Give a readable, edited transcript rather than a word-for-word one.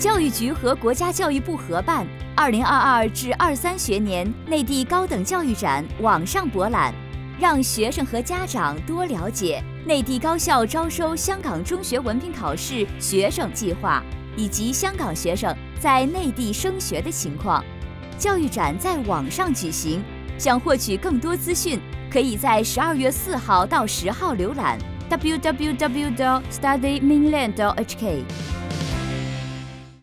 教育局和国家教育部合办2022至23学年内地高等教育展网上博览，让学生和家长多了解内地高校招收香港中学文凭考试学生计划以及香港学生在内地升学的情况。教育展在网上举行，想获取更多资讯，可以在12月4号到10号浏览 www.studymainland.hk。